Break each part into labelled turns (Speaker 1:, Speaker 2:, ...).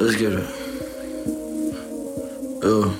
Speaker 1: Let's get it. Yo.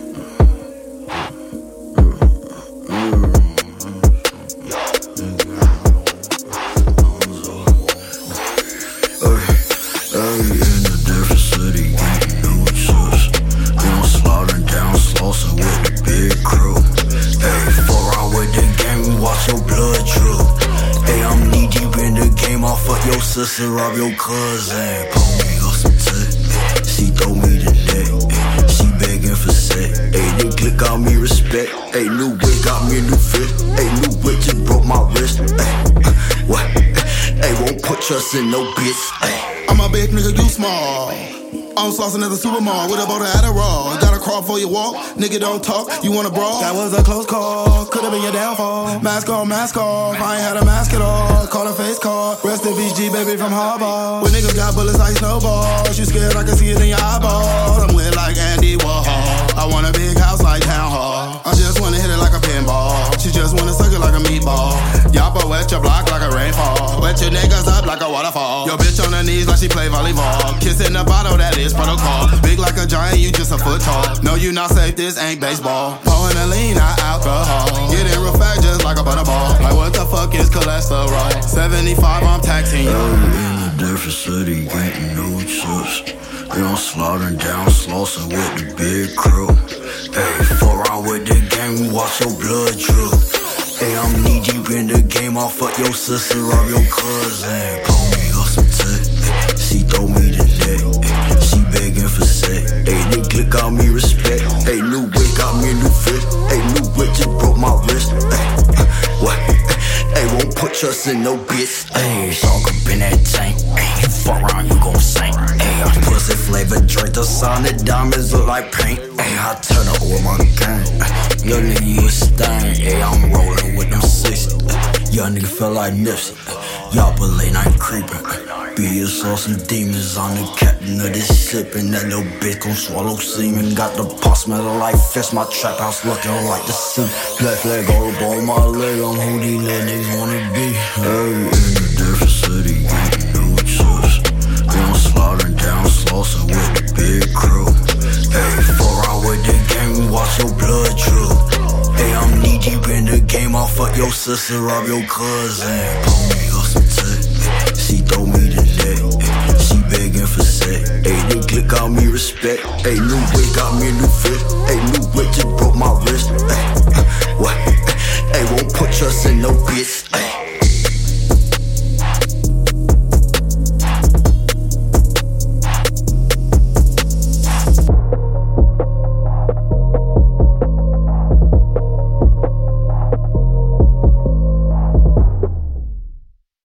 Speaker 1: In a different city, getting new chips. We don't slaughtering down Slauson with the big crew. Hey, 4 hours with the game, we watch your blood drip. Hey, I'm knee deep in the game, I'll fuck your sister, rob your cousin. Pull me up some tech, she throw me the neck. She begging for sex, hey, the click got me respect. Hey, new wig got me a new fit. Hey, new wig just broke my wrist. Hey, what? Hey, won't put trust in no bitch. Hey.
Speaker 2: I'm a big nigga, you small. I'm saucing at the supermall with a boat of Adderall. Gotta crawl for your walk, nigga don't talk, you wanna brawl? That was a close call, could've been your downfall. Mask on, mask off, I ain't had a mask at all. Call a face call, rest in peace G baby from Harbaugh. When niggas got bullets like snowballs, you scared I can see it in your eyeballs. I'm with like Andy Warhol, I want a big house like Town Hall. I just wanna hit it like a pinball, she just wanna suck it like a meatball. Yappa wet your block like a rainfall, wet your niggas up like a waterfall. Your bitch on her knees like she play volleyball, kissing the bottle that is protocol. Big like a giant, you just a foot tall. No, you not safe, this ain't baseball. Pouring a lean, not alcohol. Getting real fat just like a butterball. Like what the fuck is cholesterol? 75, I'm taxing you.
Speaker 1: In a different city, getting new chips. We don't slaughtering down Slauson with the big crew. Hey, 4 hours with the game, we watch your blood drip. Hey, I'm knee deep in the game, I'll fuck your sister, rob your cousin. Pull me up some tech, she throw me the neck. She begging for sex, hey, the click got me respect. Hey, new wig got me a new fit. Hey, new wig just broke my wrist. Hey, what? Hey, won't put trust in no bitch. Hey, shark up in that tank. Hey, you fuck around, you gon' sink. Hey, I'm pussy flavored drink, the solid diamonds look like paint. Hey, I turn up with my gang. Young nigga, you a stain. Hey, I'm rolling with them 60. Young nigga feel like Nipsey. Y'all but late night creeping. Be saw some demons on the captain of this ship, and that little bitch gon' swallow semen. Got the pot smelling like fish, my trap house looking like the sea. Black flag all up on my leg, I'm who these little niggas wanna be. Hey, in a different city, getting new chips. We don't slaughtering down Slauson with the big crew. Hey, 4 hours with the game, we watch your blood drip. Hey, I'm knee deep in the game, I'll fuck your sister, rob your cousin. Pull me up some tech, she throw me the neck. She begging for sex, hey, the click got me respect. Hey, new wig got me a new fit. Hey, new wig just broke my wrist. Hey, what? Hey, won't put trust in no bitch. Hey.